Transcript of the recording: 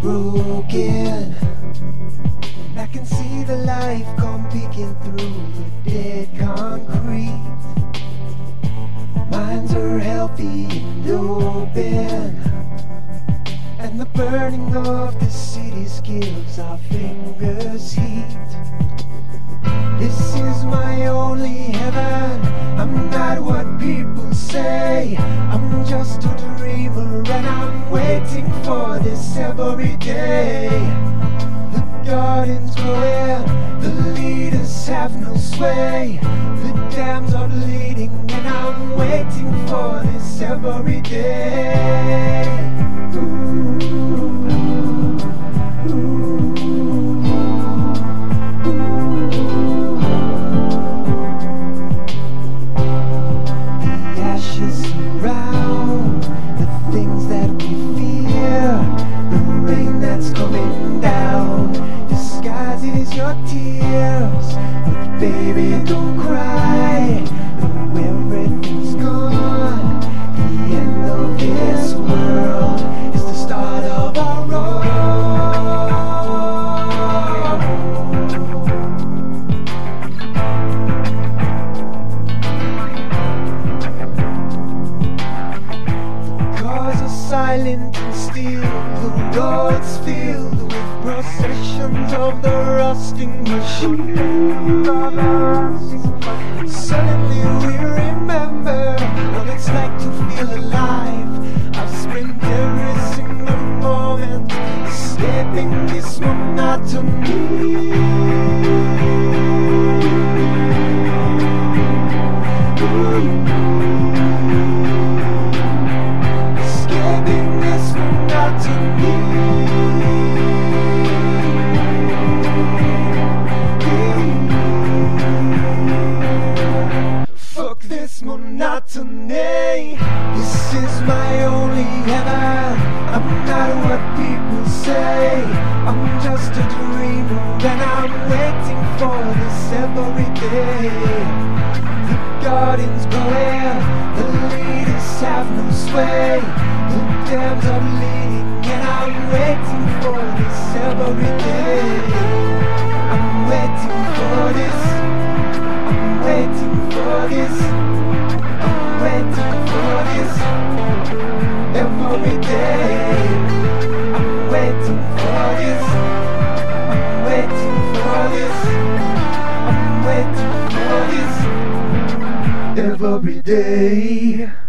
broken. I can see the life come peeking through the dead concrete. Minds are healthy and open, and the burning of the cities gives our fingers heat. This is my only heaven. I'm not what people say. I'm just a dreamer, and I'm waiting for this every day. The garden's growing, the leaders have no sway. The dams are bleeding, and I'm waiting for this every day. Your tears, but baby don't cry. Though everything's gone, the end of this world is the start of our road. 'The cars are silent and still, the roads filled with processions of the rusting machine. Suddenly we remember what it's like to feel alive. I've spent every single moment escaping this monotony. Escaping this monotony. This monotony. This is my only heaven. I'm not what people say. I'm just a dreamer, and I'm waiting for this every day. The garden's growing, the leaders have no sway. The dams are bleeding, and I'm waiting for this every day. I'm waiting for this. I'm waiting for this. Waiting for this every day. I'm waiting for this. I'm waiting for this. I'm waiting for this every day.